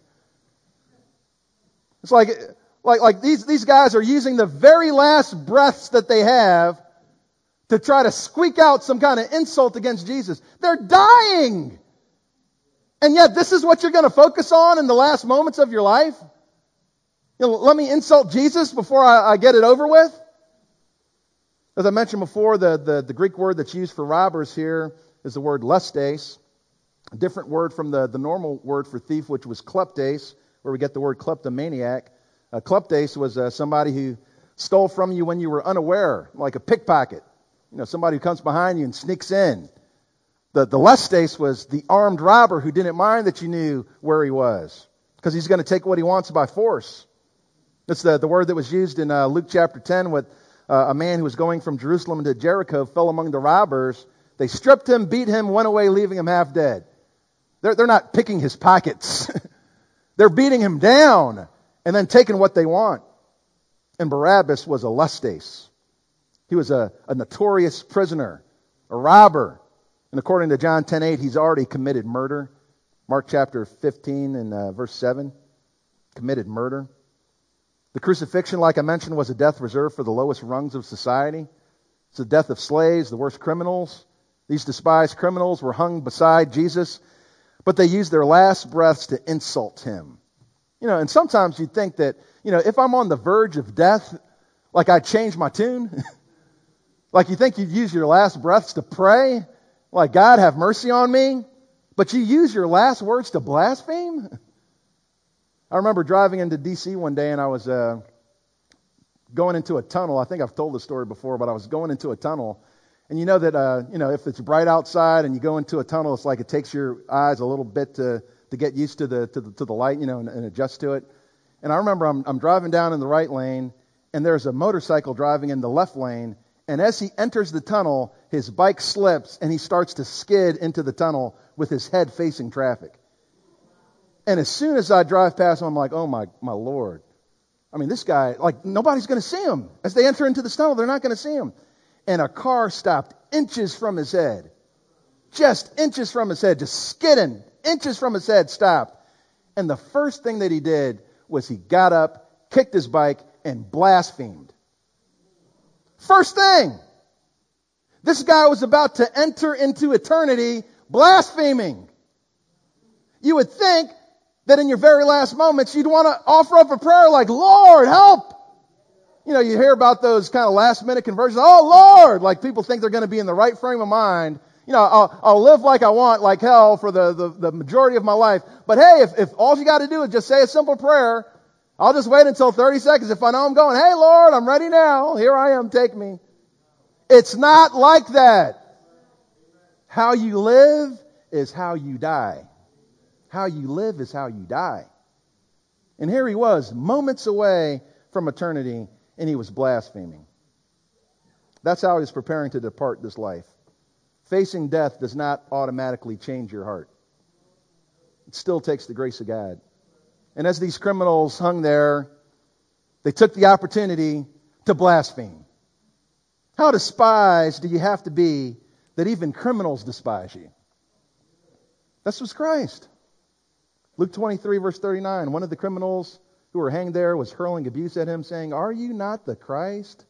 It's like these guys are using the very last breaths that they have to try to squeak out some kind of insult against Jesus. They're dying! And yet this is what you're going to focus on in the last moments of your life? You know, let me insult Jesus before I get it over with? As I mentioned before, the Greek word that's used for robbers here is the word lestes, a different word from the normal word for thief, which was kleptes, where we get the word kleptomaniac. Kleptes was somebody who stole from you when you were unaware, like a pickpocket. somebody who comes behind you and sneaks in. The lestes was the armed robber who didn't mind that you knew where he was, because he's going to take what he wants by force. That's the word that was used in Luke chapter 10 with a man who was going from Jerusalem to Jericho, fell among the robbers. They stripped him, beat him, went away, leaving him half dead. They're not picking his pockets. They're beating him down and then taking what they want. And Barabbas was a lestes. He was a notorious prisoner, a robber. And according to John 10:8, he's already committed murder. Mark chapter 15 and verse 7, committed murder. The crucifixion, like I mentioned, was a death reserved for the lowest rungs of society. It's the death of slaves, the worst criminals. These despised criminals were hung beside Jesus, but they used their last breaths to insult him. And sometimes you'd think that, if I'm on the verge of death, like I'd change my tune. Like you think you'd use your last breaths to pray, like God have mercy on me, but you use your last words to blaspheme? I remember driving into D.C. one day and I was going into a tunnel. I think I've told this story before, but I was going into a tunnel. And you know that, if it's bright outside and you go into a tunnel, it's like it takes your eyes a little bit to get used to the light, and adjust to it. And I remember I'm driving down in the right lane, and there's a motorcycle driving in the left lane. And as he enters the tunnel, his bike slips and he starts to skid into the tunnel with his head facing traffic. And as soon as I drive past him, I'm like, oh my Lord. I mean, this guy, like, nobody's going to see him. As they enter into this tunnel, they're not going to see him. And a car stopped inches from his head. Just inches from his head, just skidding. Inches from his head stopped. And the first thing that he did was he got up, kicked his bike, and blasphemed. First thing. This guy was about to enter into eternity blaspheming. You would think that in your very last moments, you'd want to offer up a prayer like, Lord, help. You hear about those kind of last minute conversions. Oh, Lord, like people think they're going to be in the right frame of mind. I'll live like I want, like hell for the majority of my life. But hey, if all you got to do is just say a simple prayer, I'll just wait until 30 seconds. If I know I'm going, hey, Lord, I'm ready now. Here I am. Take me. It's not like that. How you live is how you die. How you live is how you die. And here he was, moments away from eternity, and he was blaspheming. That's how he was preparing to depart this life. Facing death does not automatically change your heart. It still takes the grace of God. And as these criminals hung there, they took the opportunity to blaspheme. How despised do you have to be that even criminals despise you? This was Christ. Luke 23, verse 39, one of the criminals who were hanged there was hurling abuse at him, saying, "Are you not the Christ?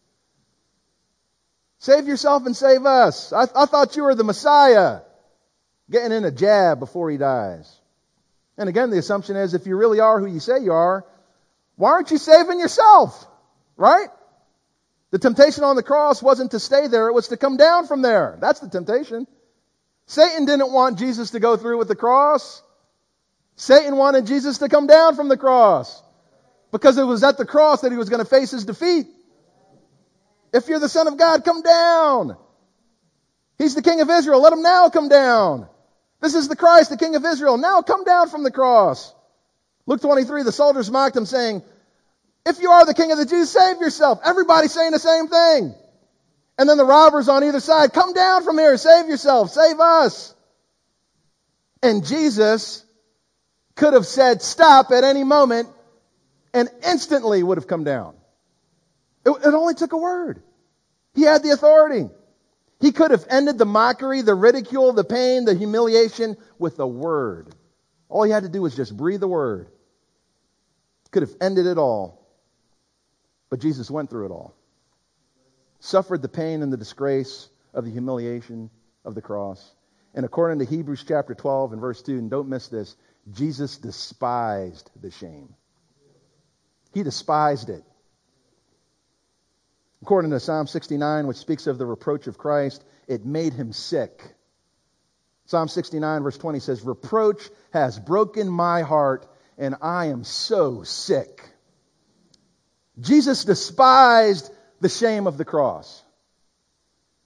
Save yourself and save us. I thought you were the Messiah." Getting in a jab before he dies. And again, the assumption is if you really are who you say you are, why aren't you saving yourself? Right? The temptation on the cross wasn't to stay there, it was to come down from there. That's the temptation. Satan didn't want Jesus to go through with the cross. Satan wanted Jesus to come down from the cross, because it was at the cross that he was going to face his defeat. If you're the Son of God, come down. He's the King of Israel. Let him now come down. This is the Christ, the King of Israel. Now come down from the cross. Luke 23, the soldiers mocked him, saying, "If you are the King of the Jews, save yourself." Everybody's saying the same thing. And then the robbers on either side, "Come down from here, save yourself, save us." And Jesus could have said stop at any moment and instantly would have come down. It only took a word. He had the authority. He could have ended the mockery, the ridicule, the pain, the humiliation with a word. All he had to do was just breathe a word. Could have ended it all. But Jesus went through it all. Suffered the pain and the disgrace of the humiliation of the cross. And according to Hebrews chapter 12 and verse 2, and don't miss this, Jesus despised the shame. He despised it. According to Psalm 69, which speaks of the reproach of Christ, it made him sick. Psalm 69 verse 20 says, "Reproach has broken my heart, and I am so sick." Jesus despised the shame of the cross.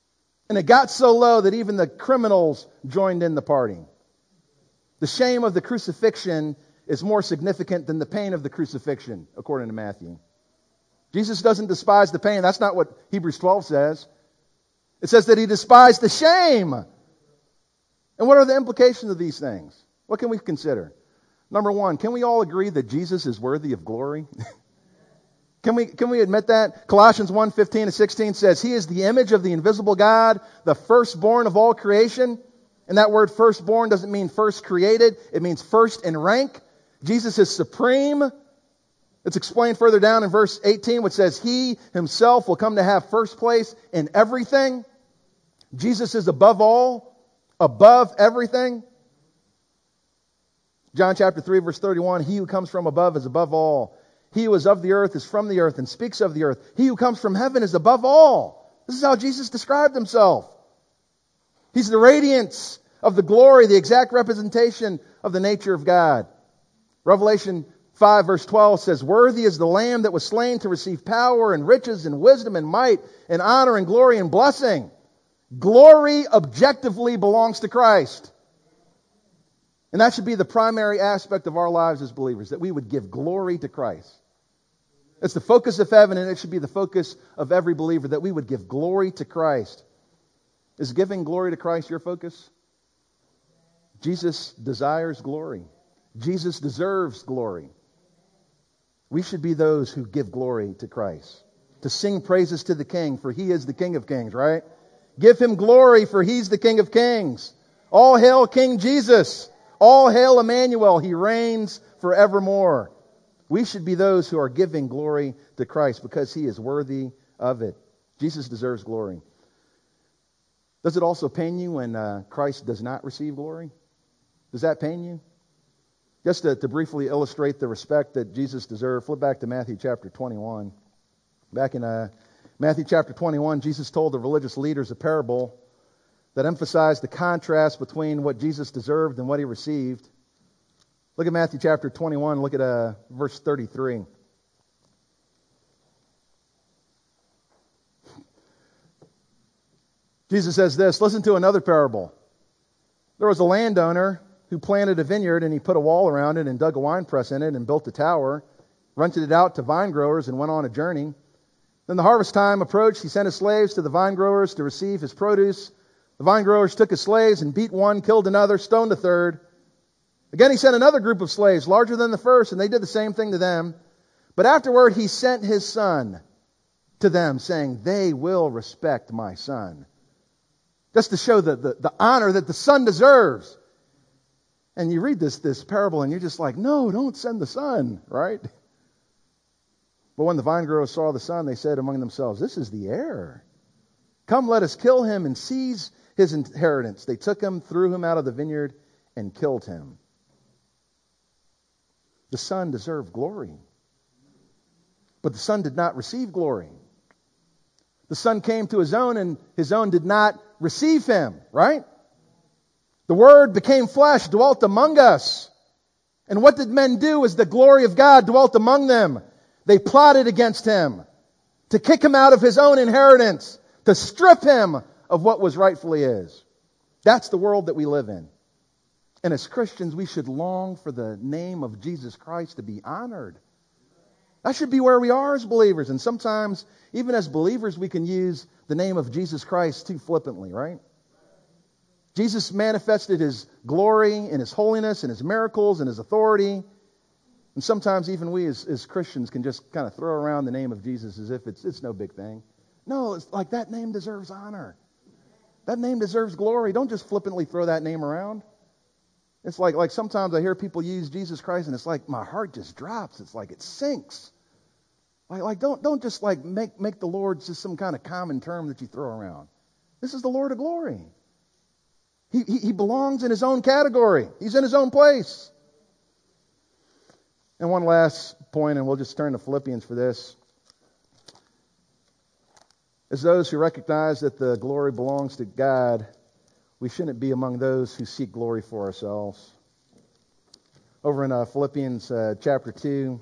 And it got so low that even the criminals joined in the party. The shame of the crucifixion is more significant than the pain of the crucifixion, according to Matthew. Jesus doesn't despise the pain. That's not what Hebrews 12 says. It says that he despised the shame. And what are the implications of these things? What can we consider? Number one, can we all agree that Jesus is worthy of glory? Can we admit that? Colossians 1:15-16 says, He is the image of the invisible God, the firstborn of all creation. And that word firstborn doesn't mean first created. It means first in rank. Jesus is supreme. It's explained further down in verse 18, which says, He himself will come to have first place in everything. Jesus is above all, above everything. John chapter 3, verse 31, He who comes from above is above all. He who is of the earth is from the earth and speaks of the earth. He who comes from heaven is above all. This is how Jesus described himself. He's the radiance of the glory, the exact representation of the nature of God. Revelation 5 verse 12 says, Worthy is the Lamb that was slain to receive power and riches and wisdom and might and honor and glory and blessing. Glory objectively belongs to Christ. And that should be the primary aspect of our lives as believers, that we would give glory to Christ. It's the focus of heaven, and it should be the focus of every believer, that we would give glory to Christ. Is giving glory to Christ your focus? Jesus desires glory. Jesus deserves glory. We should be those who give glory to Christ. To sing praises to the King, for He is the King of Kings, right? Give Him glory, for He's the King of Kings. All hail King Jesus. All hail Emmanuel. He reigns forevermore. We should be those who are giving glory to Christ because He is worthy of it. Jesus deserves glory. Does it also pain you when Christ does not receive glory? Does that pain you? Just to briefly illustrate the respect that Jesus deserved, flip back to Matthew chapter 21. Back in Matthew chapter 21, Jesus told the religious leaders a parable that emphasized the contrast between what Jesus deserved and what He received. Look at Matthew chapter 21, look at verse 33. Jesus says this, listen to another parable. There was a landowner who planted a vineyard, and he put a wall around it and dug a winepress in it and built a tower, rented it out to vine growers and went on a journey. Then the harvest time approached. He sent his slaves to the vine growers to receive his produce. The vine growers took his slaves and beat one, killed another, stoned a third. Again, he sent another group of slaves, larger than the first, and they did the same thing to them. But afterward, he sent his son to them, saying, They will respect my son. Just to show the honor that the son deserves. And you read this parable and you're just like, no, don't send the son, right? But when the vine growers saw the son, they said among themselves, This is the heir. Come, let us kill him and seize his inheritance. They took him, threw him out of the vineyard, and killed him. The son deserved glory. But the son did not receive glory. The son came to his own, and his own did not receive him, right? The Word became flesh, dwelt among us. And what did men do as the glory of God dwelt among them? They plotted against him to kick him out of his own inheritance, to strip him of what was rightfully his. That's the world that we live in. And as Christians, we should long for the name of Jesus Christ to be honored. That should be where we are as believers. And sometimes, even as believers, we can use the name of Jesus Christ too flippantly, right? Jesus manifested His glory and His holiness and His miracles and His authority. And sometimes even we as Christians can just kind of throw around the name of Jesus as if it's no big thing. No, it's like that name deserves honor. That name deserves glory. Don't just flippantly throw that name around. It's like sometimes I hear people use Jesus Christ and it's like my heart just drops. It's like it sinks. Like don't just like make the Lord just some kind of common term that you throw around. This is the Lord of glory. He belongs in His own category. He's in His own place. And one last point, and we'll just turn to Philippians for this. As those who recognize that the glory belongs to God, we shouldn't be among those who seek glory for ourselves. Over in Philippians chapter 2,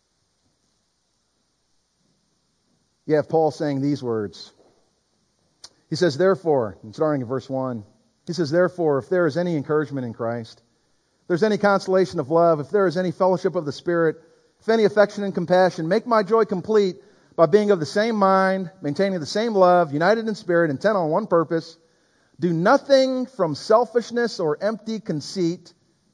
you have Paul saying these words. He says, therefore, and starting in verse 1, he says, therefore, if there is any encouragement in Christ, if there's any consolation of love, if there is any fellowship of the Spirit, if any affection and compassion, make my joy complete by being of the same mind, maintaining the same love, united in spirit, intent on one purpose. Do nothing from selfishness or empty conceit,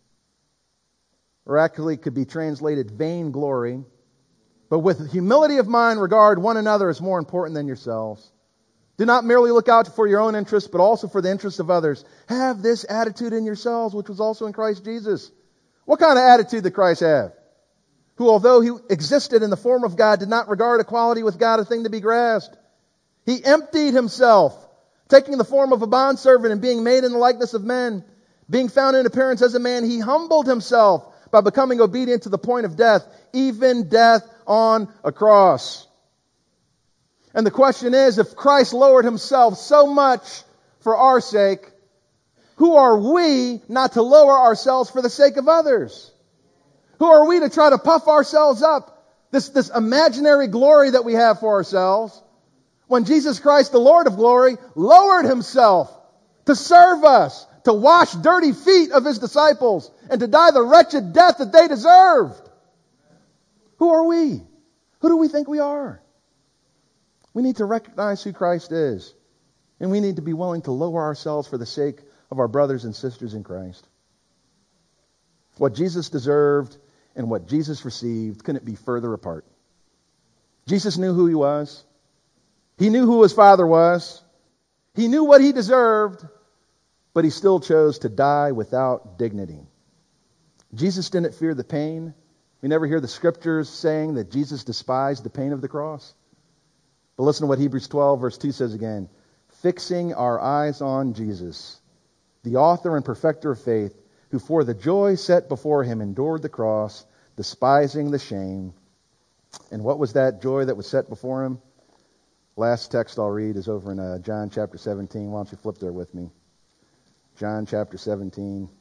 or actually could be translated vainglory, but with humility of mind regard one another as more important than yourselves. Do not merely look out for your own interests, but also for the interests of others. Have this attitude in yourselves, which was also in Christ Jesus. What kind of attitude did Christ have? Who, although he existed in the form of God, did not regard equality with God a thing to be grasped. He emptied himself, taking the form of a bondservant and being made in the likeness of men. Being found in appearance as a man, he humbled himself by becoming obedient to the point of death, even death on a cross. And the question is, if Christ lowered himself so much for our sake, who are we not to lower ourselves for the sake of others? Who are we to try to puff ourselves up? This imaginary glory that we have for ourselves, when Jesus Christ, the Lord of glory, lowered himself to serve us, to wash dirty feet of his disciples, and to die the wretched death that they deserved. Who are we? Who do we think we are? We need to recognize who Christ is. And we need to be willing to lower ourselves for the sake of our brothers and sisters in Christ. What Jesus deserved and what Jesus received couldn't be further apart. Jesus knew who he was. He knew who his Father was. He knew what he deserved, but he still chose to die without dignity. Jesus didn't fear the pain. We never hear the scriptures saying that Jesus despised the pain of the cross. But listen to what Hebrews 12 verse 2 says again. Fixing our eyes on Jesus, the author and perfecter of faith, who for the joy set before him endured the cross, despising the shame. And what was that joy that was set before him? Last text I'll read is over in John chapter 17. Why don't you flip there with me? John chapter 17.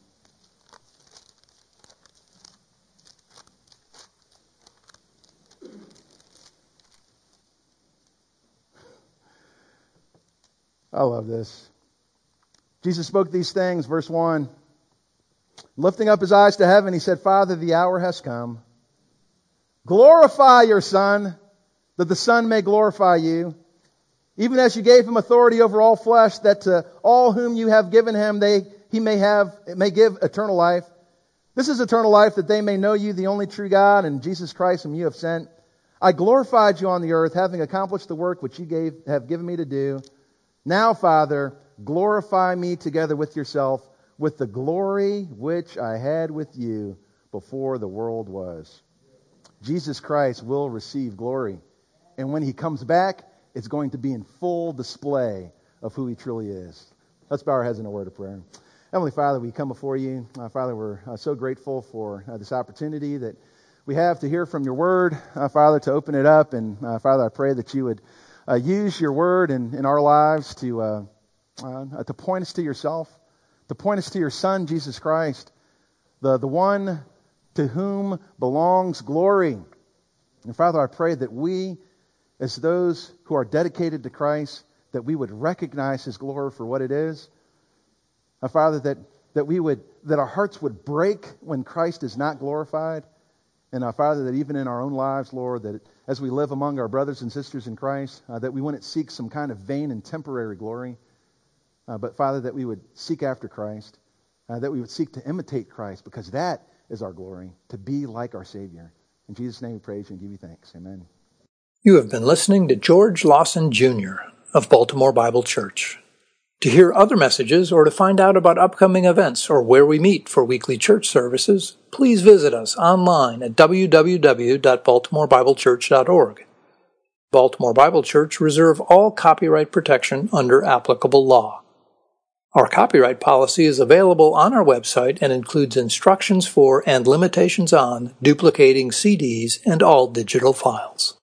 I love this. Jesus spoke these things, verse 1. Lifting up his eyes to heaven, he said, Father, the hour has come. Glorify your Son, that the Son may glorify you. Even as you gave him authority over all flesh, that to all whom you have given him, he may give eternal life. This is eternal life, that they may know you, the only true God, and Jesus Christ whom you have sent. I glorified you on the earth, having accomplished the work which you have given me to do. Now, Father, glorify me together with yourself, with the glory which I had with you before the world was. Jesus Christ will receive glory. And when he comes back, it's going to be in full display of who he truly is. Let's bow our heads in a word of prayer. Heavenly Father, we come before you. Father, we're so grateful for this opportunity that we have to hear from your word. Father, to open it up. And Father, I pray that you would use your word in our lives to point us to yourself, to point us to your Son, Jesus Christ, the one to whom belongs glory. And Father, I pray that we, as those who are dedicated to Christ, that we would recognize his glory for what it is. Father, that our hearts would break when Christ is not glorified. And Father, that even in our own lives, Lord, that as we live among our brothers and sisters in Christ, that we wouldn't seek some kind of vain and temporary glory. But Father, that we would seek after Christ, that we would seek to imitate Christ, because that is our glory, to be like our Savior. In Jesus' name we praise you and give you thanks. Amen. You have been listening to George Lawson Jr. of Baltimore Bible Church. To hear other messages or to find out about upcoming events or where we meet for weekly church services, please visit us online at www.baltimorebiblechurch.org. Baltimore Bible Church reserve all copyright protection under applicable law. Our copyright policy is available on our website and includes instructions for and limitations on duplicating CDs and all digital files.